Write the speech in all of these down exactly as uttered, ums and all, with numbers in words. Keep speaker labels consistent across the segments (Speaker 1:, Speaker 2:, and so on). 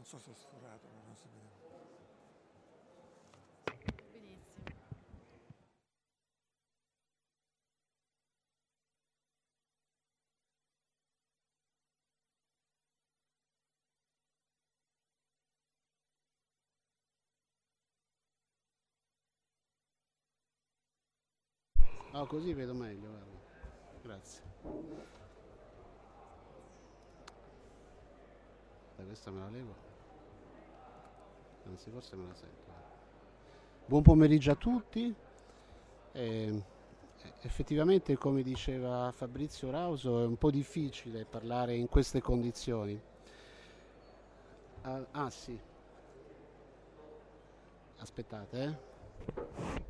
Speaker 1: so se ho sforato, ma non si vede.
Speaker 2: Benissimo.
Speaker 3: Ah, così vedo meglio, guarda. Grazie. Da questa me la levo. Anzi, forse me la sento. Buon pomeriggio a tutti. Eh, effettivamente, come diceva Fabrizio Rauso, è un po' difficile parlare in queste condizioni. Ah, ah sì. Aspettate, eh.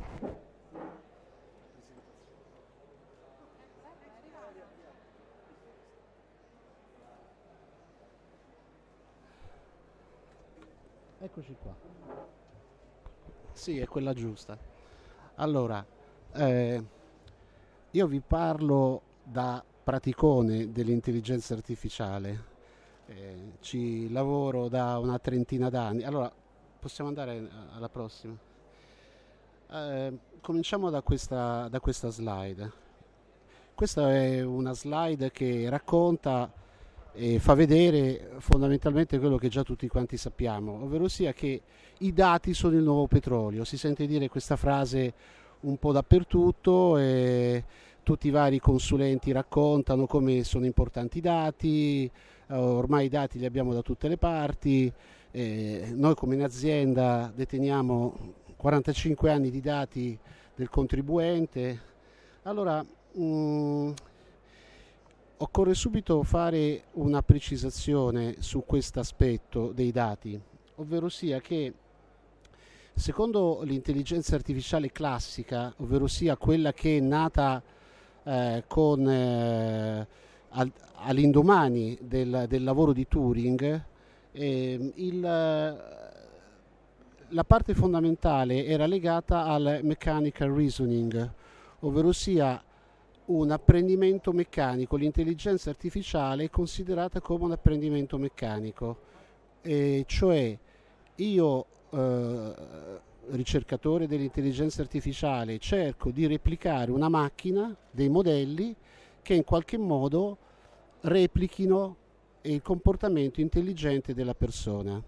Speaker 3: Eccoci qua. Sì, è quella giusta. Allora, eh, io vi parlo da praticone dell'intelligenza artificiale. Eh, ci lavoro da una trentina d'anni. Allora, possiamo andare alla prossima. Eh, cominciamo da questa, da questa slide. Questa è una slide che racconta e fa vedere fondamentalmente quello che già tutti quanti sappiamo, ovvero sia che i dati sono il nuovo petrolio. Si sente dire questa frase un po' dappertutto e tutti i vari consulenti raccontano come sono importanti i dati, ormai i dati li abbiamo da tutte le parti, eh, noi come in azienda deteniamo quarantacinque anni di dati del contribuente. Allora, mh, occorre subito fare una precisazione su questo aspetto dei dati, ovvero sia che secondo l'intelligenza artificiale classica, ovvero sia quella che è nata eh, con, eh, al, all'indomani del, del lavoro di Turing, eh, il, la parte fondamentale era legata al mechanical reasoning, ovvero sia un apprendimento meccanico. L'intelligenza artificiale è considerata come un apprendimento meccanico, e cioè io eh, ricercatore dell'intelligenza artificiale cerco di replicare una macchina, dei modelli che in qualche modo replichino il comportamento intelligente della persona.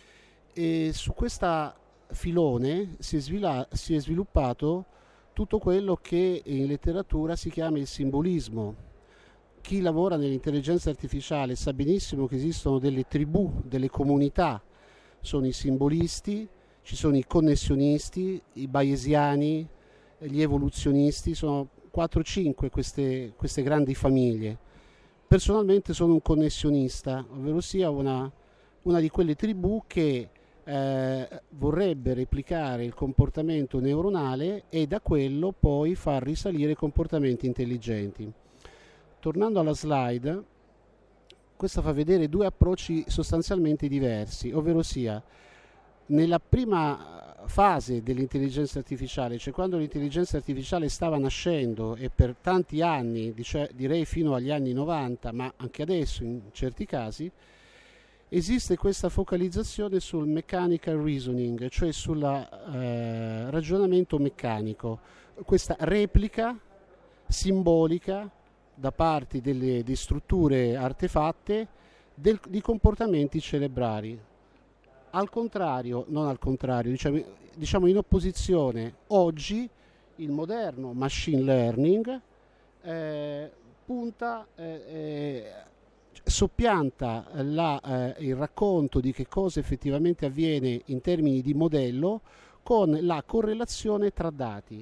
Speaker 3: E su questa filone si è, svila- si è sviluppato tutto quello che in letteratura si chiama il simbolismo. Chi lavora nell'intelligenza artificiale sa benissimo che esistono delle tribù, delle comunità, sono i simbolisti, ci sono i connessionisti, i bayesiani, gli evoluzionisti, sono quattro cinque queste, queste grandi famiglie. Personalmente sono un connessionista, ovvero sia una, una di quelle tribù che Eh, vorrebbe replicare il comportamento neuronale e da quello poi far risalire comportamenti intelligenti. Tornando alla slide, questa fa vedere due approcci sostanzialmente diversi, ovvero sia nella prima fase dell'intelligenza artificiale, cioè quando l'intelligenza artificiale stava nascendo e per tanti anni, dice, direi fino agli anni novanta, ma anche adesso in certi casi, esiste questa focalizzazione sul mechanical reasoning, cioè sul eh, ragionamento meccanico, questa replica simbolica da parte delle, delle strutture artefatte del, di comportamenti cerebrali. Al contrario, non al contrario, diciamo, diciamo in opposizione, oggi il moderno machine learning eh, punta eh, eh, soppianta la, eh, il racconto di che cosa effettivamente avviene in termini di modello con la correlazione tra dati.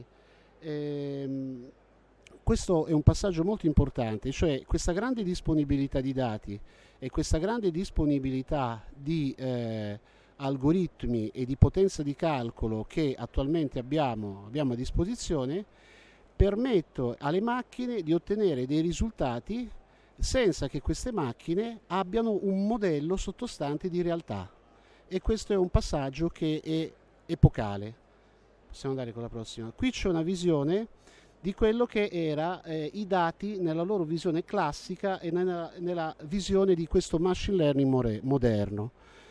Speaker 3: Ehm, questo è un passaggio molto importante, cioè questa grande disponibilità di dati e questa grande disponibilità di eh, algoritmi e di potenza di calcolo che attualmente abbiamo, abbiamo a disposizione permettono alle macchine di ottenere dei risultati senza che queste macchine abbiano un modello sottostante di realtà, e questo è un passaggio che è epocale. Possiamo andare con la prossima. Qui c'è una visione di quello che era eh, i dati nella loro visione classica e nella, nella visione di questo machine learning more, moderno.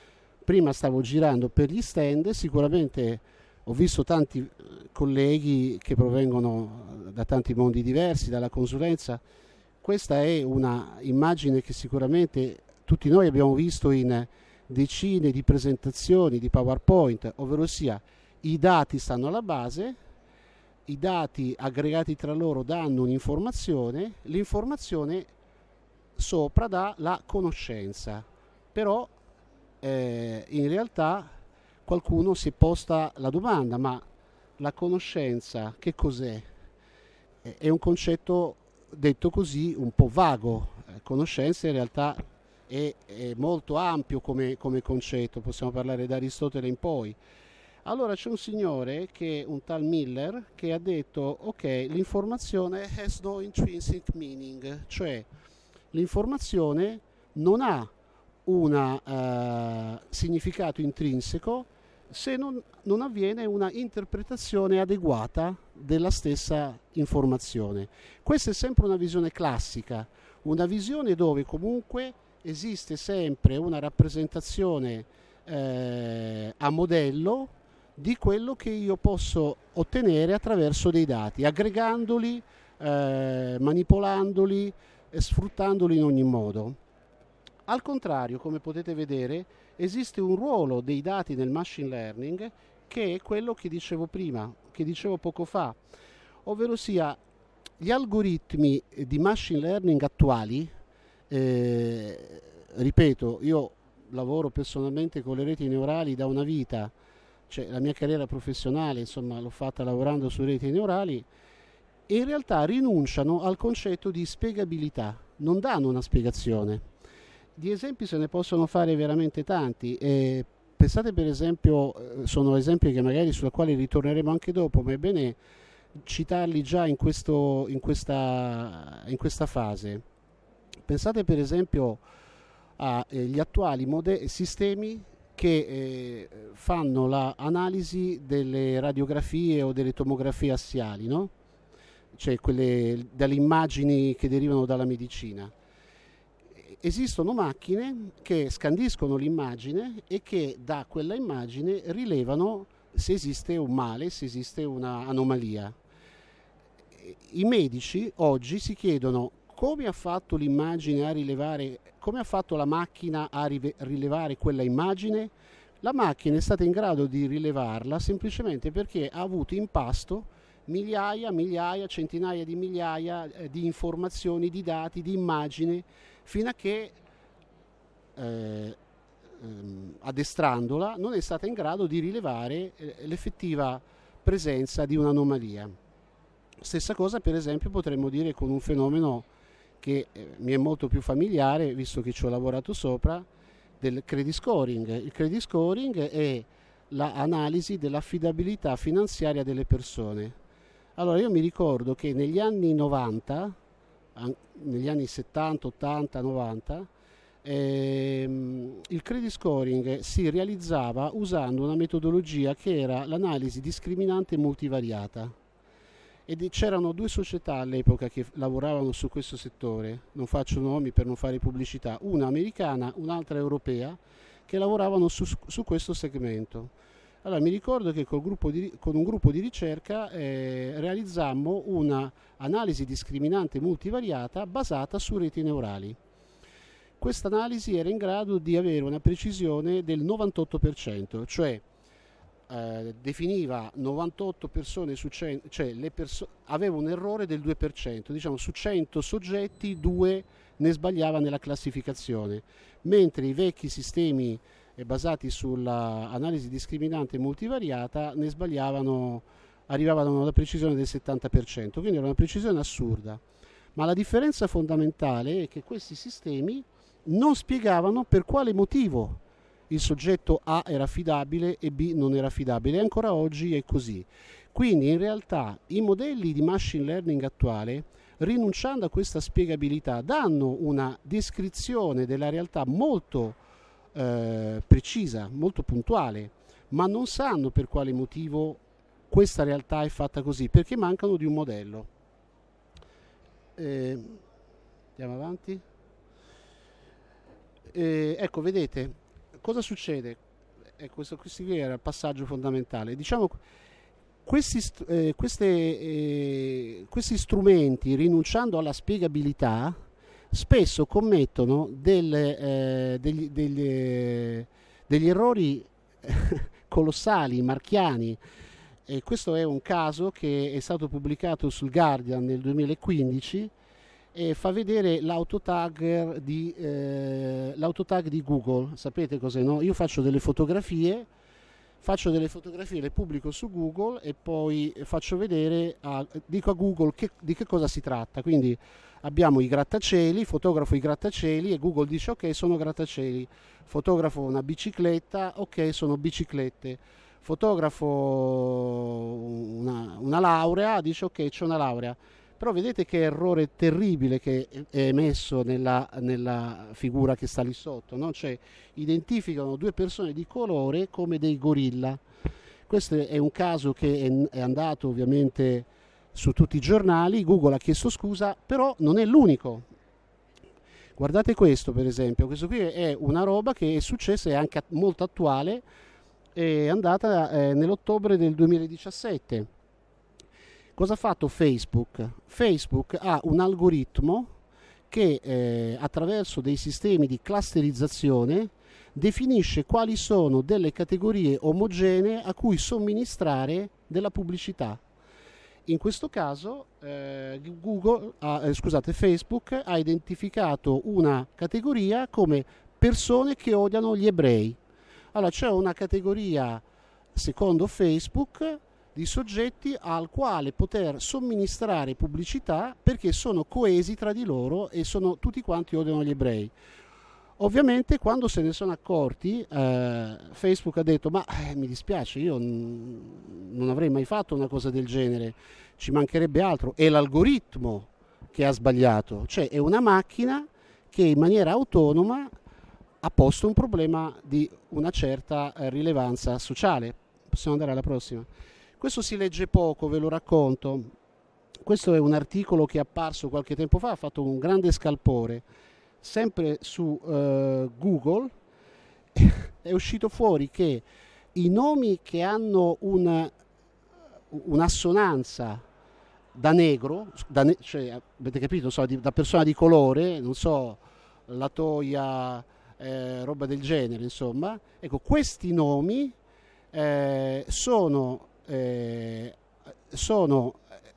Speaker 3: prima stavo girando per gli stand, sicuramente ho visto tanti colleghi che provengono da tanti mondi diversi, dalla consulenza. Questa è una immagine che sicuramente tutti noi abbiamo visto in decine di presentazioni di PowerPoint, ovvero sia i dati stanno alla base, i dati aggregati tra loro danno un'informazione, l'informazione sopra dà la conoscenza, però eh, in realtà qualcuno si è posta la domanda, ma la conoscenza che cos'è? È un concetto detto così un po' vago. Conoscenza in realtà è, è molto ampio come, come concetto, possiamo parlare da Aristotele in poi. Allora c'è un signore, che un tal Miller, che ha detto ok, l'informazione has no intrinsic meaning, cioè l'informazione non ha un uh, significato intrinseco se non, non avviene una interpretazione adeguata della stessa informazione. Questa è sempre una visione classica, una visione dove comunque esiste sempre una rappresentazione eh, a modello di quello che io posso ottenere attraverso dei dati, aggregandoli, eh, manipolandoli e sfruttandoli in ogni modo. Al contrario, come potete vedere, esiste un ruolo dei dati nel machine learning che è quello che dicevo prima, che dicevo poco fa, ovvero sia gli algoritmi di machine learning attuali, eh, ripeto, io lavoro personalmente con le reti neurali da una vita, cioè la mia carriera professionale, insomma, l'ho fatta lavorando su reti neurali, e in realtà rinunciano al concetto di spiegabilità, non danno una spiegazione. Di esempi se ne possono fare veramente tanti. Eh, pensate per esempio, sono esempi che magari sulla quali ritorneremo anche dopo, ma è bene citarli già in, questo, in, questa, in questa fase. Pensate per esempio agli attuali mode- sistemi che eh, fanno l'analisi delle radiografie o delle tomografie assiali, no? Cioè quelle dalle immagini che derivano dalla medicina. Esistono macchine che scandiscono l'immagine e che da quella immagine rilevano se esiste un male, se esiste un'anomalia. I medici oggi si chiedono come ha fatto l'immagine a rilevare, come ha fatto la macchina a rilevare quella immagine. La macchina è stata in grado di rilevarla semplicemente perché ha avuto in pasto migliaia, migliaia, centinaia di migliaia eh, di informazioni, di dati, di immagini, fino a che eh, ehm, addestrandola non è stata in grado di rilevare eh, l'effettiva presenza di un'anomalia. Stessa cosa per esempio potremmo dire con un fenomeno che eh, mi è molto più familiare, visto che ci ho lavorato sopra, del credit scoring. Il credit scoring è l'analisi dell'affidabilità finanziaria delle persone. Allora io mi ricordo che negli anni novanta, negli anni settanta, ottanta, novanta, ehm, il credit scoring si realizzava usando una metodologia che era l'analisi discriminante multivariata. E c'erano due società all'epoca che lavoravano su questo settore, non faccio nomi per non fare pubblicità, una americana, un'altra europea, che lavoravano su, su questo segmento. Allora mi ricordo che col gruppo di, con un gruppo di ricerca eh, realizzammo un'analisi discriminante multivariata basata su reti neurali. Questa analisi era in grado di avere una precisione del novantotto per cento, cioè eh, definiva novantotto persone su cento, cioè le perso- aveva un errore del due per cento, diciamo su cento soggetti due ne sbagliava nella classificazione, mentre i vecchi sistemi basati sull'analisi discriminante multivariata ne sbagliavano, arrivavano a una precisione del settanta per cento, quindi era una precisione assurda. Ma la differenza fondamentale è che questi sistemi non spiegavano per quale motivo il soggetto A era affidabile e B non era affidabile, e ancora oggi è così. Quindi in realtà i modelli di machine learning attuale, rinunciando a questa spiegabilità, danno una descrizione della realtà molto Eh, precisa, molto puntuale, ma non sanno per quale motivo questa realtà è fatta così, perché mancano di un modello. Eh, andiamo avanti. Eh, ecco, vedete cosa succede? e questo, questo qui era il passaggio fondamentale. Diciamo, questi, eh, queste, eh, questi strumenti, rinunciando alla spiegabilità, spesso commettono delle, eh, degli, degli, eh, degli errori colossali, marchiani. E questo è un caso che è stato pubblicato sul Guardian nel duemilaquindici e fa vedere l'autotag di, eh, l'autotag di Google. Sapete cos'è, no? Io faccio delle fotografie, faccio delle fotografie, le pubblico su Google e poi faccio vedere, a, dico a Google che, di che cosa si tratta. Quindi abbiamo i grattacieli, fotografo i grattacieli e Google dice ok, sono grattacieli. Fotografo una bicicletta, ok, sono biciclette. Fotografo una, una laurea, dice ok, c'è una laurea. Però vedete che errore terribile che è emesso nella, nella figura che sta lì sotto, no? Cioè identificano due persone di colore come dei gorilla. Questo è un caso che è, è andato ovviamente su tutti i giornali. Google ha chiesto scusa, però non è l'unico. Guardate questo per esempio, questo qui è una roba che è successa, è anche molto attuale, è andata eh, nell'ottobre del duemiladiciassette. Cosa ha fatto Facebook? Facebook ha un algoritmo che eh, attraverso dei sistemi di clusterizzazione definisce quali sono delle categorie omogenee a cui somministrare della pubblicità. In questo caso eh, Google, ha, eh, scusate, Facebook ha identificato una categoria come persone che odiano gli ebrei. Allora c'è una categoria, secondo Facebook, di soggetti al quale poter somministrare pubblicità perché sono coesi tra di loro e sono tutti quanti odiano gli ebrei. Ovviamente quando se ne sono accorti eh, Facebook ha detto ma eh, mi dispiace, io n- non avrei mai fatto una cosa del genere, ci mancherebbe altro, è l'algoritmo che ha sbagliato, cioè è una macchina che in maniera autonoma ha posto un problema di una certa eh, rilevanza sociale. Possiamo andare alla prossima. Questo si legge poco, ve lo racconto. Questo è un articolo che è apparso qualche tempo fa, ha fatto un grande scalpore, sempre su uh, Google. È uscito fuori che i nomi che hanno una, un'assonanza da negro, da ne- cioè, avete capito, so, di, da persona di colore, non so, la toia, eh, roba del genere, insomma, ecco, questi nomi eh, sono Eh, sono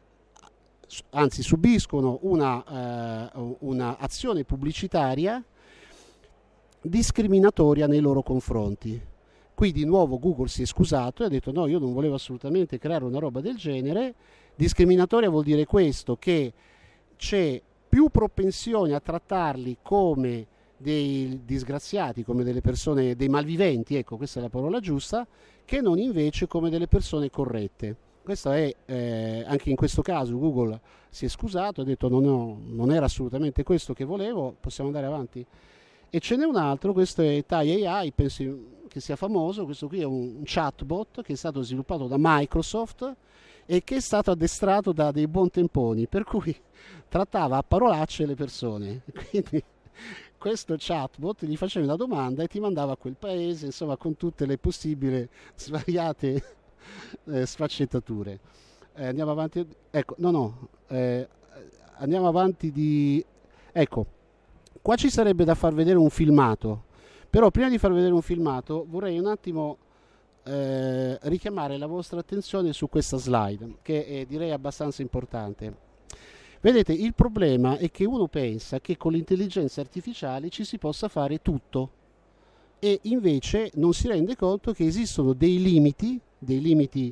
Speaker 3: anzi subiscono una, eh, una azione pubblicitaria discriminatoria nei loro confronti. Qui di nuovo Google si è scusato e ha detto no, io non volevo assolutamente creare una roba del genere. Discriminatoria vuol dire questo, che c'è più propensione a trattarli come dei disgraziati, come delle persone, dei malviventi, ecco, questa è la parola giusta, che non invece come delle persone corrette. Questo è, eh, anche in questo caso Google si è scusato, ha detto no, no, non era assolutamente questo che volevo, possiamo andare avanti. E ce n'è un altro, questo è Tai A I, penso che sia famoso, questo qui è un chatbot che è stato sviluppato da Microsoft e che è stato addestrato da dei buontemponi, per cui trattava a parolacce le persone. Quindi questo chatbot gli faceva una domanda e ti mandava a quel paese, insomma, con tutte le possibili svariate eh, sfaccettature. Eh, andiamo avanti. Ecco, no, no, eh, andiamo avanti di. Ecco, qua ci sarebbe da far vedere un filmato, però prima di far vedere un filmato vorrei un attimo eh, richiamare la vostra attenzione su questa slide, che è, direi, abbastanza importante. Vedete, il problema è che uno pensa che con l'intelligenza artificiale ci si possa fare tutto e invece non si rende conto che esistono dei limiti, dei limiti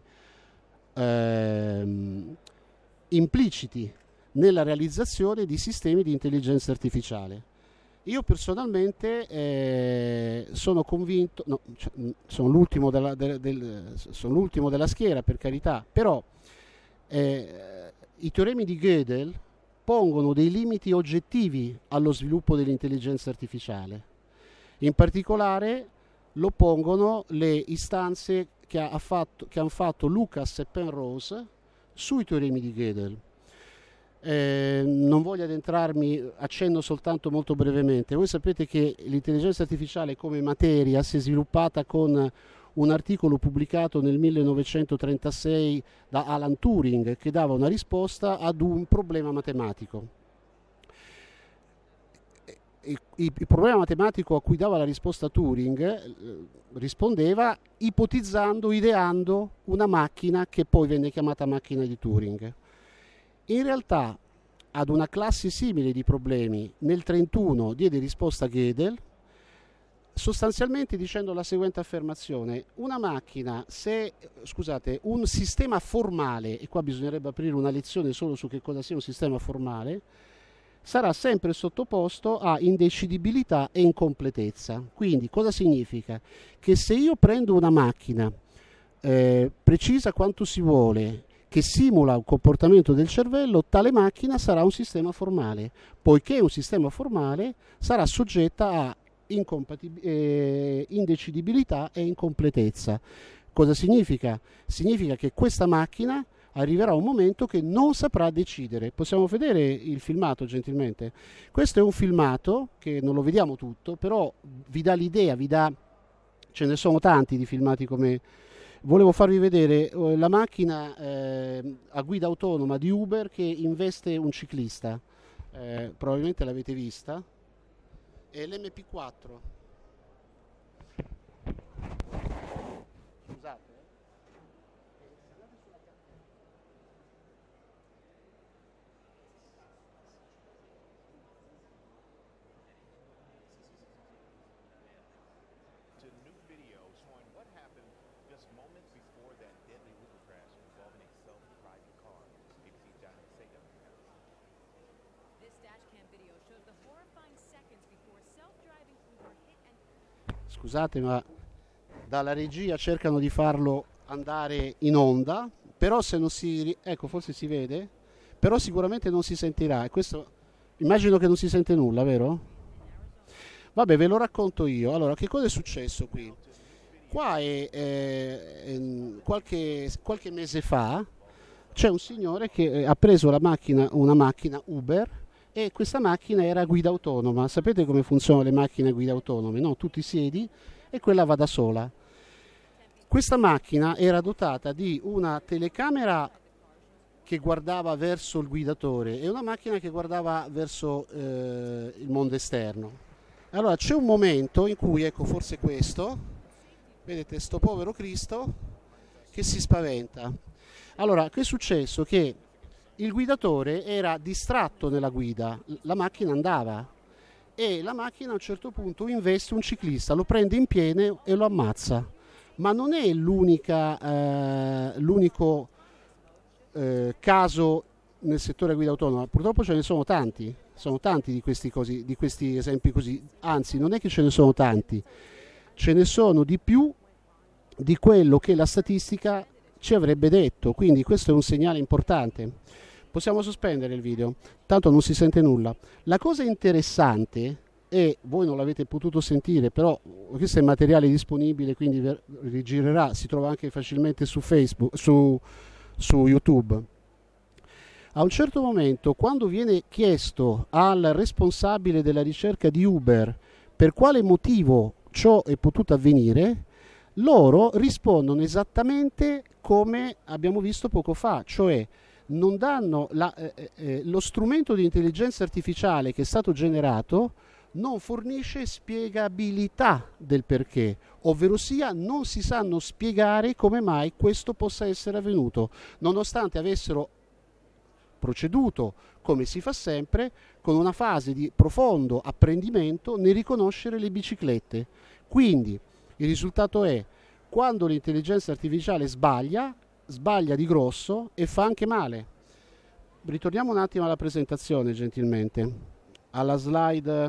Speaker 3: ehm, impliciti nella realizzazione di sistemi di intelligenza artificiale. Io personalmente eh, sono convinto, no, cioè, sono, l'ultimo della, del, del, sono l'ultimo della schiera, per carità, però eh, i teoremi di Gödel pongono dei limiti oggettivi allo sviluppo dell'intelligenza artificiale. In particolare lo pongono le istanze che, ha fatto, che hanno fatto Lucas e Penrose sui teoremi di Gödel. Eh, non voglio addentrarmi, accenno soltanto molto brevemente. Voi sapete che l'intelligenza artificiale come materia si è sviluppata con un articolo pubblicato nel millenovecentotrentasei da Alan Turing che dava una risposta ad un problema matematico. Il, il problema matematico a cui dava la risposta Turing eh, rispondeva ipotizzando, ideando una macchina che poi venne chiamata macchina di Turing. In realtà ad una classe simile di problemi nel trentuno diede risposta Gödel, sostanzialmente dicendo la seguente affermazione: una macchina, se, scusate, un sistema formale, e qua bisognerebbe aprire una lezione solo su che cosa sia un sistema formale, sarà sempre sottoposto a indecidibilità e incompletezza. Quindi cosa significa? Che se io prendo una macchina eh, precisa quanto si vuole, che simula un comportamento del cervello, tale macchina sarà un sistema formale, poiché un sistema formale sarà soggetta a eh, indecidibilità e incompletezza. Cosa significa? Significa che questa macchina arriverà un momento che non saprà decidere. Possiamo vedere il filmato gentilmente? Questo è un filmato che non lo vediamo tutto, però vi dà l'idea, vi dà, ce ne sono tanti di filmati come. Volevo farvi vedere eh, la macchina eh, a guida autonoma di Uber che investe un ciclista, eh, probabilmente l'avete vista, è l'M P quattro. Scusate. Scusate, ma dalla regia cercano di farlo andare in onda, però se non si, ecco, forse si vede, però sicuramente non si sentirà, e questo immagino che non si sente nulla, vero? Vabbè, ve lo racconto io. Allora, che cosa è successo qui? Qua è, eh, qualche, qualche mese fa c'è un signore che ha preso la macchina, una macchina Uber, e questa macchina era a guida autonoma. Sapete come funzionano le macchine a guida autonome? No? Tu ti siedi e quella va da sola. Questa macchina era dotata di una telecamera che guardava verso il guidatore e una macchina che guardava verso eh, il mondo esterno. Allora c'è un momento in cui, ecco, forse questo, vedete sto povero Cristo che si spaventa. Allora, che è successo? Che il guidatore era distratto nella guida, la macchina andava e la macchina a un certo punto investe un ciclista, lo prende in pieno e lo ammazza. Ma non è l'unica, eh, l'unico eh, caso nel settore guida autonoma, purtroppo ce ne sono tanti, sono tanti di questi, così, di questi esempi così, anzi non è che ce ne sono tanti, ce ne sono di più di quello che la statistica ci avrebbe detto, quindi questo è un segnale importante. Possiamo sospendere il video, tanto non si sente nulla. La cosa interessante, e voi non l'avete potuto sentire, però questo è materiale disponibile, quindi rigirerà, si trova anche facilmente su Facebook, su, su YouTube. A un certo momento, quando viene chiesto al responsabile della ricerca di Uber per quale motivo ciò è potuto avvenire, loro rispondono esattamente come abbiamo visto poco fa, cioè non danno la, eh, eh, lo strumento di intelligenza artificiale che è stato generato non fornisce spiegabilità del perché, ovvero sia non si sanno spiegare come mai questo possa essere avvenuto, nonostante avessero proceduto, come si fa sempre, con una fase di profondo apprendimento nel riconoscere le biciclette. Quindi il risultato è, quando l'intelligenza artificiale sbaglia, sbaglia di grosso e fa anche male. Ritorniamo un attimo alla presentazione, gentilmente, alla slide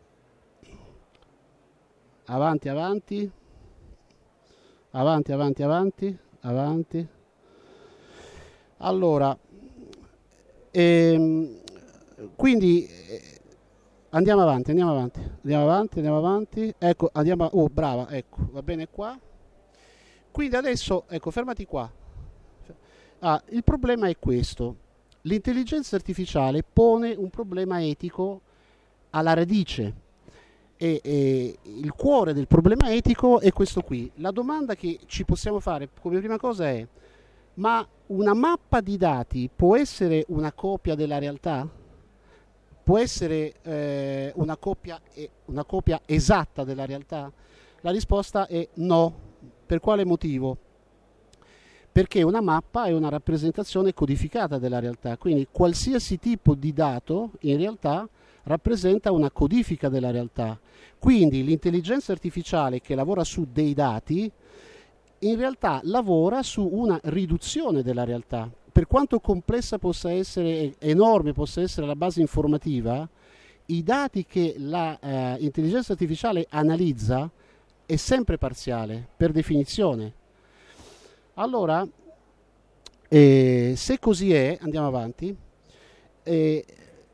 Speaker 3: avanti, avanti, avanti, avanti, avanti, avanti. Allora, ehm, quindi eh, andiamo avanti, andiamo avanti, andiamo avanti, andiamo avanti. Ecco, andiamo, oh, brava, ecco, va bene qua. Quindi adesso, ecco, fermati qua. Ah, il problema è questo. l'intelligenza artificiale pone un problema etico alla radice e, e il cuore del problema etico è questo qui. La domanda che ci possiamo fare come prima cosa è: ma una mappa di dati può essere una copia della realtà? Può essere eh, una copia, una copia esatta della realtà? La risposta è no. Per quale motivo? Perché una mappa è una rappresentazione codificata della realtà, quindi qualsiasi tipo di dato in realtà rappresenta una codifica della realtà. Quindi l'intelligenza artificiale che lavora su dei dati in realtà lavora su una riduzione della realtà. Per quanto complessa possa essere, enorme possa essere la base informativa, i dati che l'intelligenza eh, artificiale analizza è sempre parziale, per definizione. Allora, eh, se così è, andiamo avanti, eh,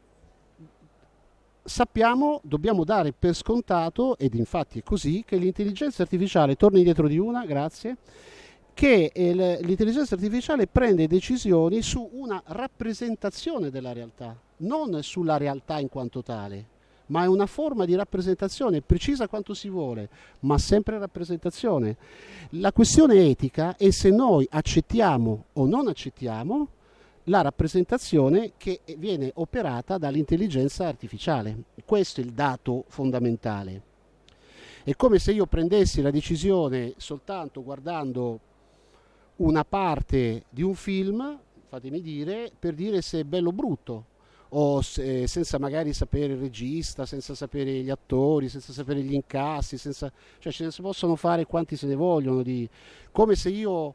Speaker 3: sappiamo, dobbiamo dare per scontato, ed infatti è così, che l'intelligenza artificiale, torni indietro di una, grazie, che l'intelligenza artificiale prende decisioni su una rappresentazione della realtà, non sulla realtà in quanto tale, ma è una forma di rappresentazione precisa quanto si vuole, ma sempre rappresentazione. La questione etica è se noi accettiamo o non accettiamo la rappresentazione che viene operata dall'intelligenza artificiale. Questo è il dato fondamentale. È come se io prendessi la decisione soltanto guardando una parte di un film, fatemi dire, per dire se è bello o brutto, o se, senza magari sapere il regista, senza sapere gli attori, senza sapere gli incassi, senza, cioè ce ne si possono fare quanti se ne vogliono, di, come se io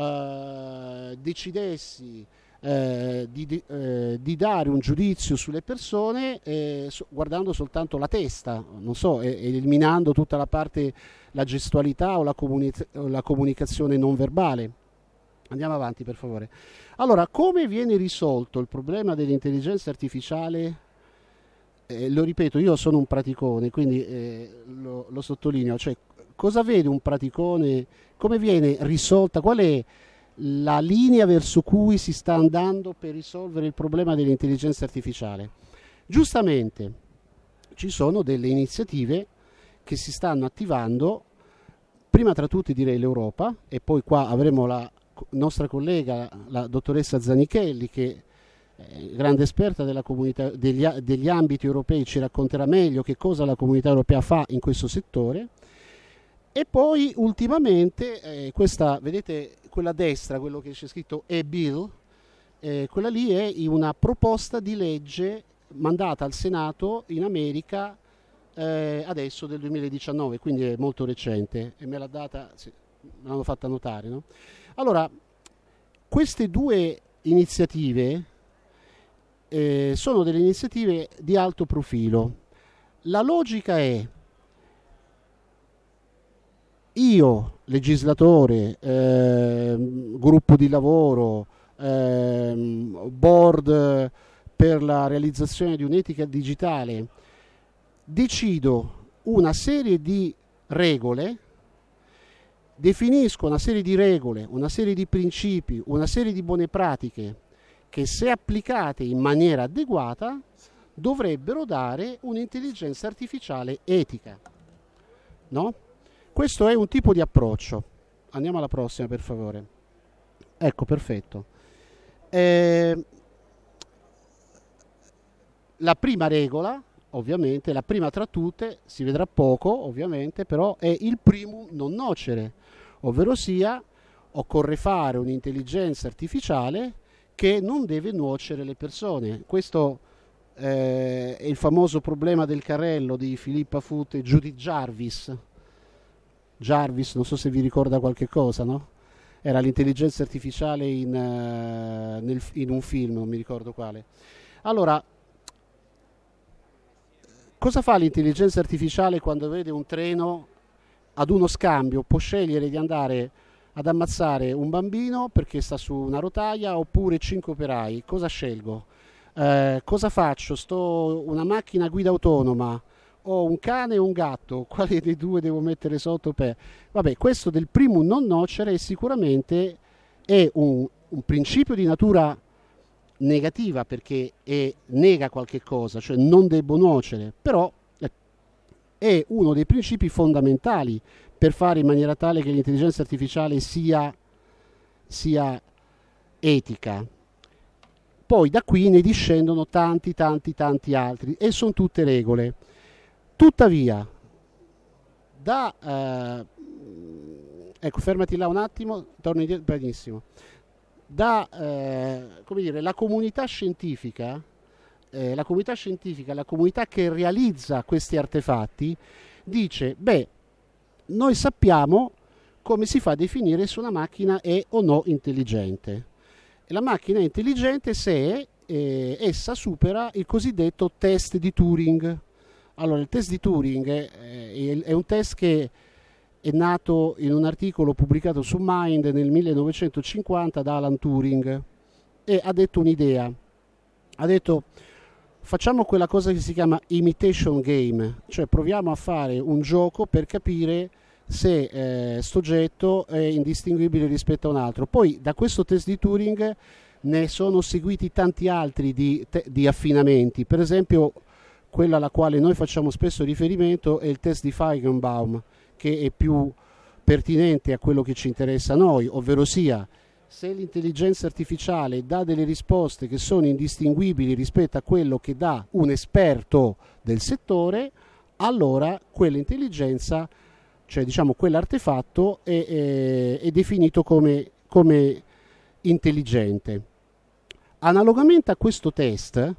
Speaker 3: eh, decidessi eh, di, di, eh, di dare un giudizio sulle persone eh, so, guardando soltanto la testa, non so, eh, eliminando tutta la parte, la gestualità o la, comuni- o la comunicazione non verbale. Andiamo avanti, per favore. Allora, come viene risolto il problema dell'intelligenza artificiale? Eh, lo ripeto, io sono un praticone, quindi eh, lo, lo sottolineo. Cioè, cosa vede un praticone? Come viene risolta? Qual è la linea verso cui si sta andando per risolvere il problema dell'intelligenza artificiale? Giustamente, ci sono delle iniziative che si stanno attivando, prima tra tutti direi l'Europa, e poi qua avremo la nostra collega, la dottoressa Zanichelli, che è grande esperta della comunità, degli, degli ambiti europei, ci racconterà meglio che cosa la comunità europea fa in questo settore. E poi ultimamente, eh, questa, vedete quella a destra, quello che c'è scritto e-bill, eh, quella lì è una proposta di legge mandata al Senato in America eh, adesso del duemiladiciannove, quindi è molto recente, e me l'ha data, sì, me l'hanno fatta notare, no? Allora, queste due iniziative eh, sono delle iniziative di alto profilo. La logica è: io, legislatore, eh, gruppo di lavoro, eh, board per la realizzazione di un'etica digitale, decido una serie di regole, definisco una serie di regole, una serie di principi, una serie di buone pratiche che, se applicate in maniera adeguata, dovrebbero dare un'intelligenza artificiale etica. No? Questo è un tipo di approccio. Andiamo alla prossima, per favore. Ecco, perfetto. Eh, la prima regola, ovviamente, la prima tra tutte, si vedrà poco, ovviamente, però è il primum non nocere, ovvero sia, occorre fare un'intelligenza artificiale che non deve nuocere le persone. Questo eh, è il famoso problema del carrello di Filippa Foot e Judith Jarvis. Jarvis, non so se vi ricorda qualche cosa, no? Era l'intelligenza artificiale in, uh, nel, in un film, non mi ricordo quale. Allora, cosa fa l'intelligenza artificiale quando vede un treno ad uno scambio? Può scegliere di andare ad ammazzare un bambino perché sta su una rotaia oppure cinque operai. Cosa scelgo? Eh, cosa faccio? Sto una macchina a guida autonoma, ho un cane o un gatto? Quale dei due devo mettere sotto per? Vabbè, questo del primum non nocere sicuramente è un, un principio di natura negativa perché è, nega qualche cosa, cioè non devo nuocere, però è uno dei principi fondamentali per fare in maniera tale che l'intelligenza artificiale sia, sia etica. Poi da qui ne discendono tanti, tanti, tanti altri e sono tutte regole. Tuttavia, da... Eh, ecco, fermati là un attimo, torno indietro, benissimo. Da, eh, come dire, la comunità scientifica, eh, la comunità scientifica, la comunità che realizza questi artefatti, dice, beh, noi sappiamo come si fa a definire se una macchina è o no intelligente. E la macchina è intelligente se eh, essa supera il cosiddetto test di Turing. Allora, il test di Turing è, è un test che è nato in un articolo pubblicato su Mind nel millenovecentocinquanta da Alan Turing e ha detto un'idea. Ha detto, facciamo quella cosa che si chiama imitation game, cioè proviamo a fare un gioco per capire se eh, sto oggetto è indistinguibile rispetto a un altro. Poi da questo test di Turing ne sono seguiti tanti altri di, te, di affinamenti. Per esempio, quello alla quale noi facciamo spesso riferimento è il test di Feigenbaum, che è più pertinente a quello che ci interessa a noi, ovvero sia se l'intelligenza artificiale dà delle risposte che sono indistinguibili rispetto a quello che dà un esperto del settore, allora quell'intelligenza, cioè diciamo quell'artefatto è, è, è definito come, come intelligente. Analogamente a questo test,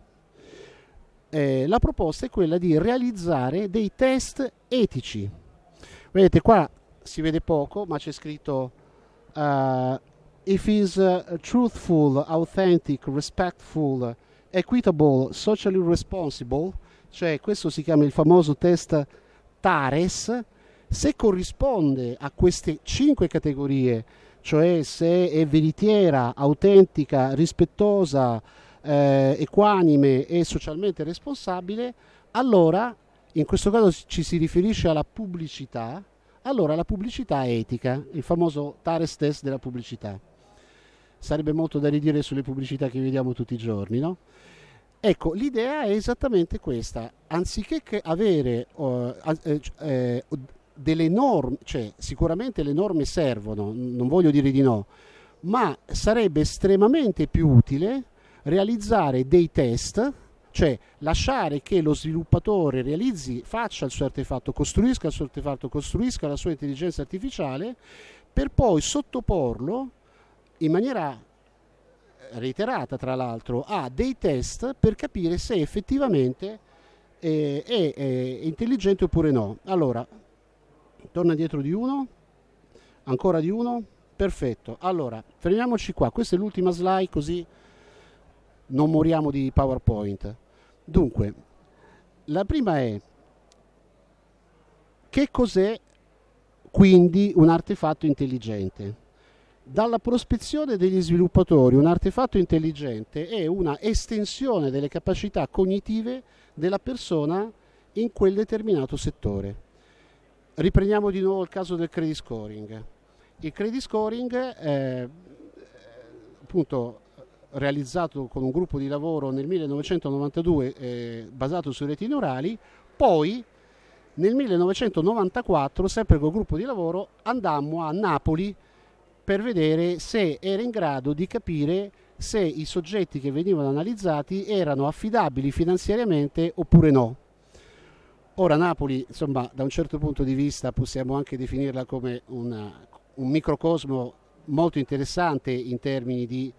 Speaker 3: eh, la proposta è quella di realizzare dei test etici. Vedete qua si vede poco, ma c'è scritto uh, if is uh, truthful, authentic, respectful, equitable, socially responsible, cioè questo si chiama il famoso test TARES, se corrisponde a queste cinque categorie, cioè se è veritiera, autentica, rispettosa, eh, equanime e socialmente responsabile, allora in questo caso ci si riferisce alla pubblicità, allora la pubblicità è etica, il famoso TARES test della pubblicità. Sarebbe molto da ridire sulle pubblicità che vediamo tutti i giorni, no? Ecco, l'idea è esattamente questa, anziché che avere uh, eh, eh, delle norme, cioè sicuramente le norme servono, non voglio dire di no, ma sarebbe estremamente più utile realizzare dei test, cioè lasciare che lo sviluppatore realizzi, faccia il suo artefatto, costruisca il suo artefatto, costruisca la sua intelligenza artificiale, per poi sottoporlo in maniera reiterata, tra l'altro, a dei test per capire se effettivamente eh, è, è intelligente oppure no. Allora, torna dietro di uno, ancora di uno, perfetto. Allora, fermiamoci qua, questa è l'ultima slide così non moriamo di PowerPoint. Dunque, la prima è: che cos'è quindi un artefatto intelligente? Dalla prospezione degli sviluppatori, un artefatto intelligente è una estensione delle capacità cognitive della persona in quel determinato settore. Riprendiamo di nuovo il caso del credit scoring. Il credit scoring, eh, appunto, realizzato con un gruppo di lavoro nel millenovecentonovantadue eh, basato su reti neurali, poi nel millenovecentonovantaquattro, sempre col gruppo di lavoro, andammo a Napoli per vedere se era in grado di capire se i soggetti che venivano analizzati erano affidabili finanziariamente oppure no. Ora Napoli, insomma, da un certo punto di vista possiamo anche definirla come una, un microcosmo molto interessante in termini di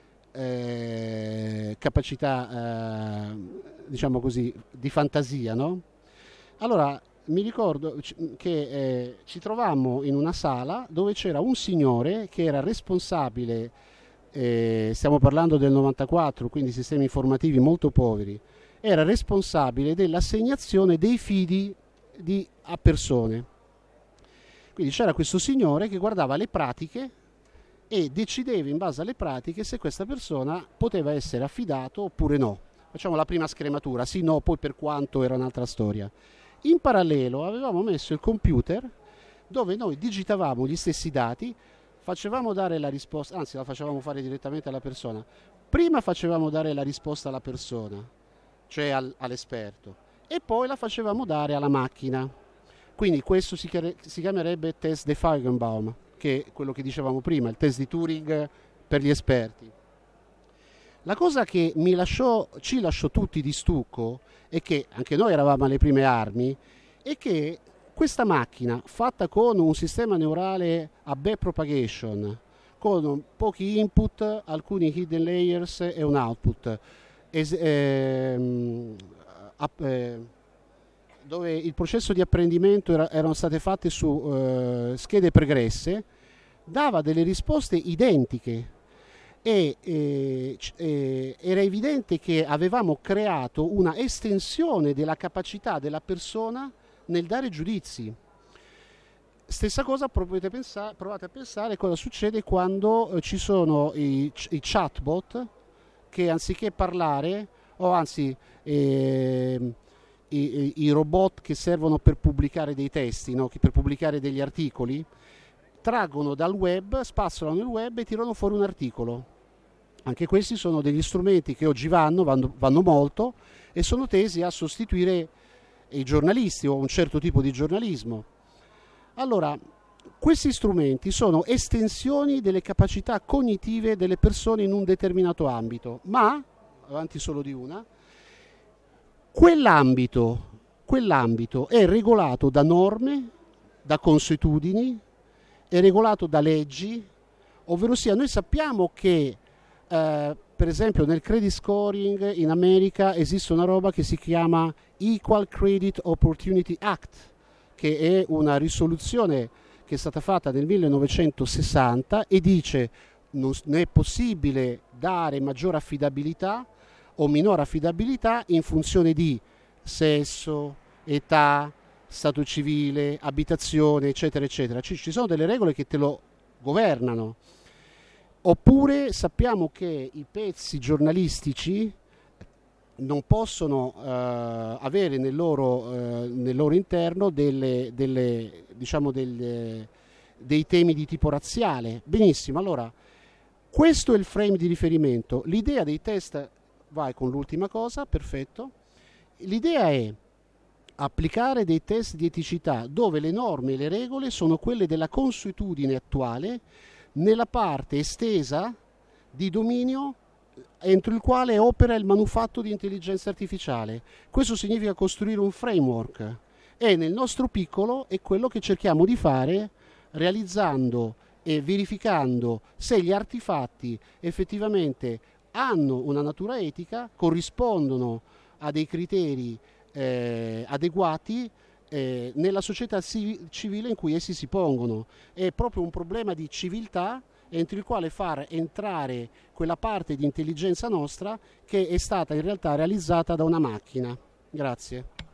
Speaker 3: eh, capacità, eh, diciamo così, di fantasia, no? Allora, mi ricordo che eh, ci trovammo in una sala dove c'era un signore che era responsabile, eh, stiamo parlando del novantaquattro, quindi sistemi informativi molto poveri, era responsabile dell'assegnazione dei fidi di, a persone. Quindi c'era questo signore che guardava le pratiche e decideva in base alle pratiche se questa persona poteva essere affidato oppure no. Facciamo la prima scrematura, sì, no, poi per quanto era un'altra storia. In parallelo avevamo messo il computer dove noi digitavamo gli stessi dati, facevamo dare la risposta, anzi la facevamo fare direttamente alla persona, Prima facevamo dare la risposta alla persona, cioè al, all'esperto, e poi la facevamo dare alla macchina. Quindi questo si, chiare, si chiamerebbe test de Feigenbaum, che è quello che dicevamo prima, il test di Turing per gli esperti. La cosa che mi lasciò, ci lasciò tutti di stucco, e che anche noi eravamo alle prime armi, è che questa macchina, fatta con un sistema neurale a backpropagation, con pochi input, alcuni hidden layers e un output, es- ehm, ap- eh, dove il processo di apprendimento era, erano state fatte su eh, schede pregresse, dava delle risposte identiche e eh, eh, era evidente che avevamo creato una estensione della capacità della persona nel dare giudizi. Stessa cosa provate a pensare, provate a pensare cosa succede quando eh, ci sono i, i chatbot che anziché parlare, o anzi eh, i, i robot che servono per pubblicare dei testi, no? Per pubblicare degli articoli, traggono dal web, spazzolano il web e tirano fuori un articolo. Anche questi sono degli strumenti che oggi vanno, vanno, vanno molto e sono tesi a sostituire i giornalisti o un certo tipo di giornalismo. Allora, questi strumenti sono estensioni delle capacità cognitive delle persone in un determinato ambito, ma, avanti solo di una, quell'ambito, quell'ambito è regolato da norme, da consuetudini, è regolato da leggi, ovvero sia noi sappiamo che eh, per esempio nel credit scoring in America esiste una roba che si chiama Equal Credit Opportunity Act, che è una risoluzione che è stata fatta nel millenovecentosessanta e dice non è possibile dare maggiore affidabilità o minore affidabilità in funzione di sesso, età, stato civile, abitazione, eccetera, eccetera. Ci sono delle regole che te lo governano. Oppure sappiamo che i pezzi giornalistici non possono uh, avere nel loro, uh, nel loro interno delle, delle, diciamo delle, dei temi di tipo razziale. Benissimo, allora questo è il frame di riferimento. L'idea dei test, vai con l'ultima cosa, perfetto. L'idea è applicare dei test di eticità dove le norme e le regole sono quelle della consuetudine attuale nella parte estesa di dominio entro il quale opera il manufatto di intelligenza artificiale. Questo significa costruire un framework e nel nostro piccolo è quello che cerchiamo di fare realizzando e verificando se gli artefatti effettivamente hanno una natura etica, corrispondono a dei criteri eh, adeguati eh, nella società civile in cui essi si pongono. È proprio un problema di civiltà entro il quale far entrare quella parte di intelligenza nostra che è stata in realtà realizzata da una macchina. Grazie.